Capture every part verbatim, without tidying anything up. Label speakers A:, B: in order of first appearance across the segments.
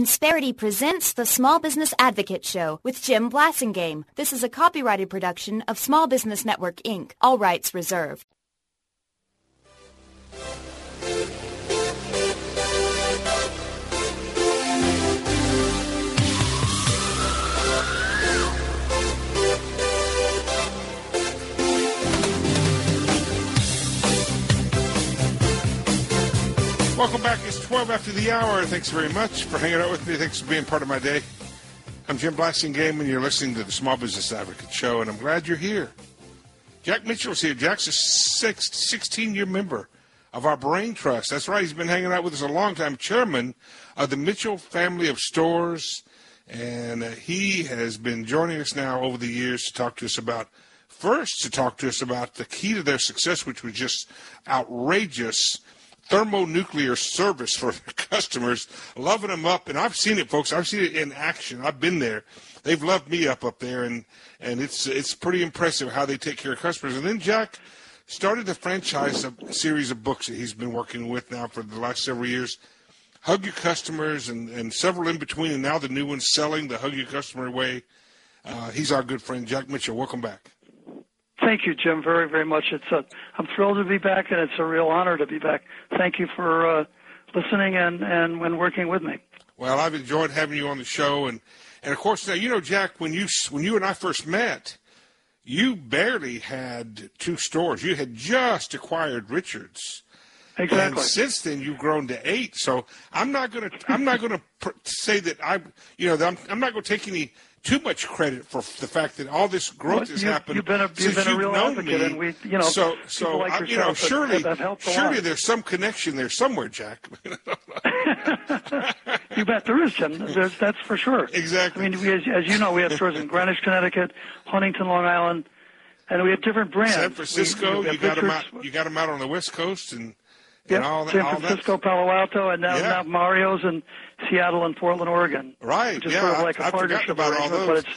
A: Insperity presents the Small Business Advocate Show with Jim Blasingame. This is a copyrighted production of Small Business Network, Incorporated. All rights reserved.
B: Welcome back. It's twelve after the hour. Thanks very much for hanging out with me. Thanks for being part of my day. I'm Jim Blasingame, and you're listening to the Small Business Advocate Show, and I'm glad you're here. Jack Mitchell's here. Jack's a sixteen-year member of our Brain Trust. That's right. He's been hanging out with us a long time, chairman of the Mitchell family of stores, and uh, he has been joining us now over the years to talk to us about, first to talk to us about the key to their success, which was just outrageous thermonuclear service for their customers, loving them up. And I've seen it, folks. I've seen it in action. I've been there. They've loved me up up there, and, and it's it's pretty impressive how they take care of customers. And then Jack started the franchise of a series of books that he's been working with now for the last several years, Hug Your Customers, and, and several in between, and now the new one, Selling the Hug Your Customer Way. Uh, he's our good friend, Jack Mitchell. Welcome back.
C: Thank you, Jim, very, very much. It's a, I'm thrilled to be back, and it's a real honor to be back. Thank you for uh, listening and, and when working with me.
B: Well, I've enjoyed having you on the show. And, and of course, now, you know, Jack, when you when you and I first met, you barely had two stores. You had just acquired Richards.
C: Exactly.
B: And since then, you've grown to eight. So I'm not going to I'm not going to pr- say that I, you know, that I'm, I'm not going to take any too much credit for the fact that all this growth
C: well,
B: has
C: you,
B: happened
C: you've been a,
B: since
C: you've been a
B: you've
C: real
B: known
C: advocate,
B: me.
C: And we, you know,
B: so, so
C: like
B: I, you know, surely,
C: have, have
B: surely there's some connection there somewhere, Jack.
C: You bet there is, Jim. There's, that's for sure.
B: Exactly.
C: I mean, we, as, as you know, we have stores in Greenwich, Connecticut, Huntington, Long Island, and we have different brands.
B: San Francisco,
C: we, we
B: you got them
C: Richards,
B: out. You got them out on the West Coast, and,
C: yep,
B: and all that.
C: San
B: all
C: Francisco,
B: that.
C: Palo Alto, and now,
B: yeah.
C: now Mario's in Seattle and Portland, Oregon.
B: Right.
C: Which is
B: yeah.
C: sort of like
B: I,
C: a partnership
B: about all those.
C: But it's,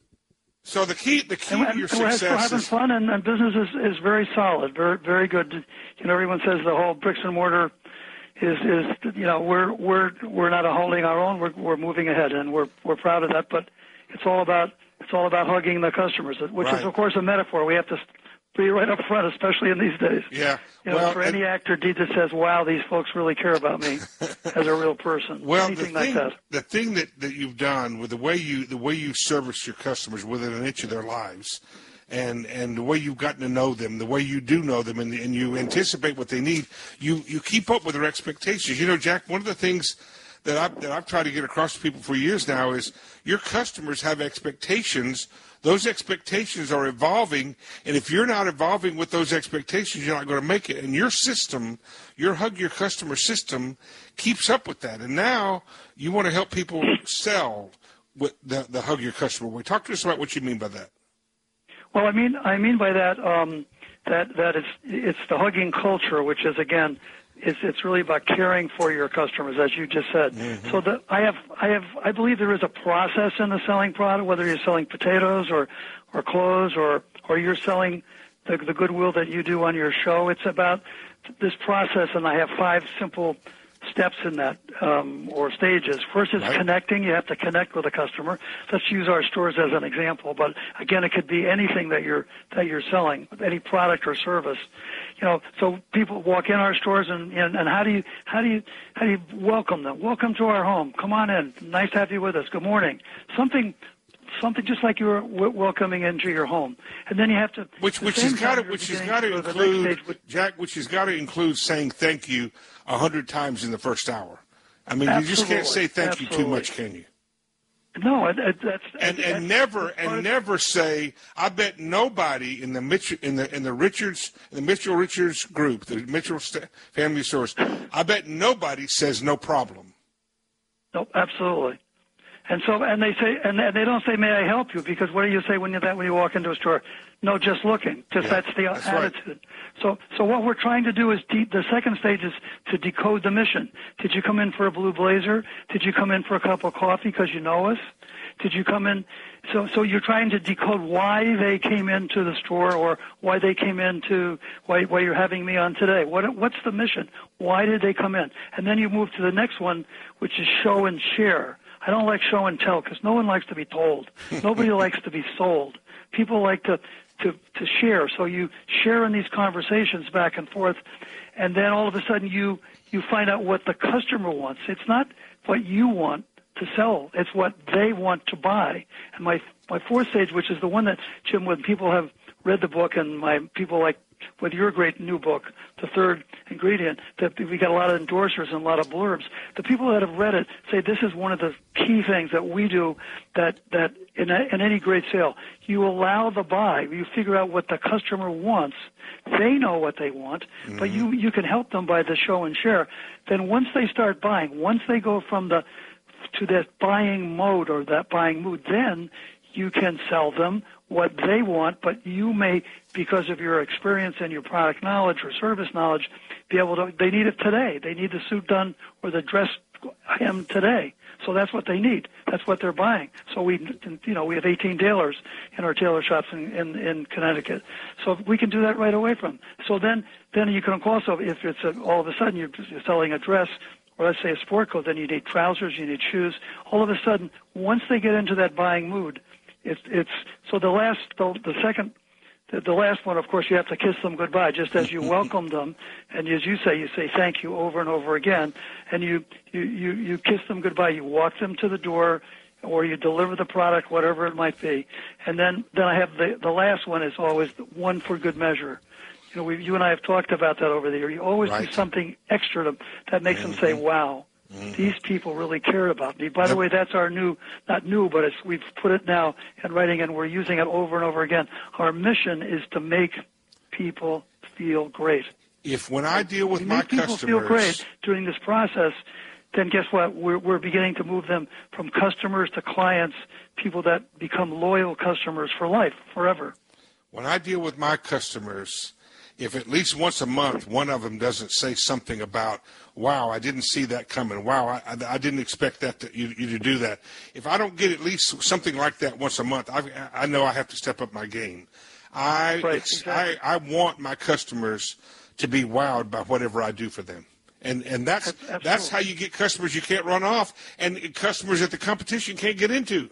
B: So the key, the key
C: and,
B: to your
C: and we're
B: success
C: having
B: is
C: fun, and, and business is, is very solid, very very good. You know, everyone says the whole bricks and mortar is is you know we're we're we're not holding our own. We're we're moving ahead, and we're we're proud of that. But it's all about it's all about hugging the customers, which
B: right.
C: is of course a metaphor. We have to be right up front, especially in these days.
B: Yeah.
C: You know,
B: well,
C: for any
B: and,
C: actor, Deed that says, "Wow, these folks really care about me as a real person."
B: Well,
C: anything
B: the thing,
C: like that.
B: the thing that, that you've done with the way you the way you service your customers within an inch of their lives, and and the way you've gotten to know them, the way you do know them, and, and you anticipate what they need, you you keep up with their expectations. You know, Jack, one of the things that I've, that I've tried to get across to people for years now is your customers have expectations. Those expectations are evolving, and if you're not evolving with those expectations, you're not going to make it. And your system, your Hug Your Customer system, keeps up with that. And now you want to help people sell with the, the Hug Your Customer way. Talk to us about what you mean by that.
C: Well, I mean, I mean by that um, that that it's it's the hugging culture, which is again, it's it's really about caring for your customers, as you just said. Mm-hmm. So the, I have I have I believe there is a process in the selling product, whether you're selling potatoes or or clothes or or you're selling the the goodwill that you do on your show. It's about this process, and I have five simple steps in that, um, or stages. First is right. connecting. You have to connect with a customer. Let's use our stores as an example, but again, it could be anything that you're that you're selling, any product or service. You know, so people walk in our stores, and, and and how do you how do you how do you welcome them? Welcome to our home. Come on in. Nice to have you with us. Good morning. Something. Something just like you're w- welcoming into your home, and then you have to.
B: Which which has got to which has got to include Jack. Which has got to include saying thank you a hundred times in the first hour. I mean,
C: Absolutely.
B: you just can't say thank
C: Absolutely.
B: you too much, can you?
C: No, it, it, that's
B: and
C: it,
B: and
C: that's,
B: never
C: that's
B: and never say. I bet nobody in the Mitchell in the in the Richards in the Mitchell Richards group, the Mitchell st- family stores. I bet nobody says no problem.
C: Nope, absolutely. And so, and they say, and they don't say, "May I help you?" Because what do you say when you that when you walk into a store? No, just looking. Just
B: Yeah,
C: that's the
B: that's
C: attitude.
B: right.
C: So, so what we're trying to do is de- the second stage is to decode the mission. Did you come in for a blue blazer? Did you come in for a cup of coffee because you know us? Did you come in? So, so you're trying to decode why they came into the store, or why they came into why why you're having me on today. What what's the mission? Why did they come in? And then you move to the next one, which is show and share. I don't like show and tell because no one likes to be told. Nobody likes to be sold. People like to, to, to share. So you share in these conversations back and forth, and then all of a sudden you, you find out what the customer wants. It's not what you want to sell. It's what they want to buy. And my my fourth stage, which is the one that, Jim, when people have read the book, and my people like with your great new book, The Third Ingredient, that we got a lot of endorsers and a lot of blurbs. The people that have read it say this is one of the key things that we do that, that in, a, in any great sale. You allow the buy. You figure out what the customer wants. They know what they want, mm-hmm. but you, you can help them by the show and share. Then once they start buying, once they go from the to that buying mode or that buying mood, then you can sell them what they want, but you may, because of your experience and your product knowledge or service knowledge, be able to, they need it today. They need the suit done or the dress hem today. So that's what they need. That's what they're buying. So we, you know, we have eighteen tailors in our tailor shops in, in, in Connecticut. So we can do that right away from them. So then, then you can also, if it's a, all of a sudden you're, you're selling a dress, or let's say a sport coat, then you need trousers, you need shoes. All of a sudden, once they get into that buying mood, it's it's so the last the, the second the, the last one, of course, you have to kiss them goodbye, just as you welcome them, and as you say, you say thank you over and over again, and you you you, you kiss them goodbye. You walk them to the door, or you deliver the product, whatever it might be, and then then I have the the last one is always one for good measure. You know, we, you and I have talked about that over the year. You always
B: right.
C: do something extra to, that makes mm-hmm. them say, wow, mm-hmm. these people really cared about me. By yep. the way, that's our new, not new, but it's, we've put it now in writing, and we're using it over and over again. Our mission is to make people feel great.
B: If when I deal with
C: we
B: my
C: make people
B: customers...
C: feel great during this process, then guess what? We're, we're beginning to move them from customers to clients, people that become loyal customers for life, forever.
B: When I deal with my customers... if at least once a month one of them doesn't say something about, wow, I didn't see that coming, wow, I, I, I didn't expect that to, you, you to do that. If I don't get at least something like that once a month, I, I know I have to step up my game. I,
C: right,
B: exactly. I I want my customers to be wowed by whatever I do for them. And and that's
C: Absolutely.
B: that's how you get customers you can't run off, and customers that the competition can't get into.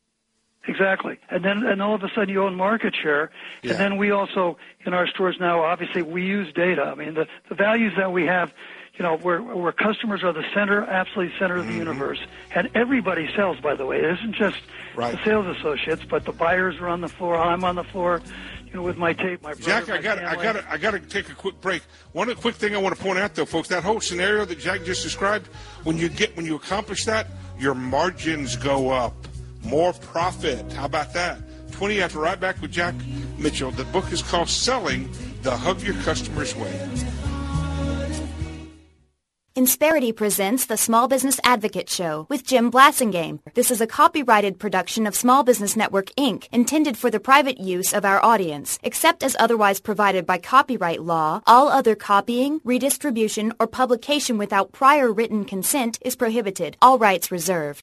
C: Exactly. And then and all of a sudden you own market share.
B: Yeah.
C: And then we also, in our stores now, obviously we use data. I mean, the, the values that we have, you know, where, where customers are the center, absolutely center of the mm-hmm. universe. And everybody sells, by the way. It isn't just
B: right.
C: the sales associates, but the buyers are on the floor. I'm on the floor, you know, with my tape, my brother,
B: Jack,
C: my
B: I got I got I got to take a quick break. One quick thing I want to point out, though, folks, that whole scenario that Jack just described, when you get when you accomplish that, your margins go up. More profit. How about that? twenty after, right back with Jack Mitchell. The book is called Selling the Hug Your Customers Way.
A: Insperity presents the Small Business Advocate Show with Jim Blasingame. This is a copyrighted production of Small Business Network, Incorporated, intended for the private use of our audience. Except as otherwise provided by copyright law, all other copying, redistribution, or publication without prior written consent is prohibited. All rights reserved.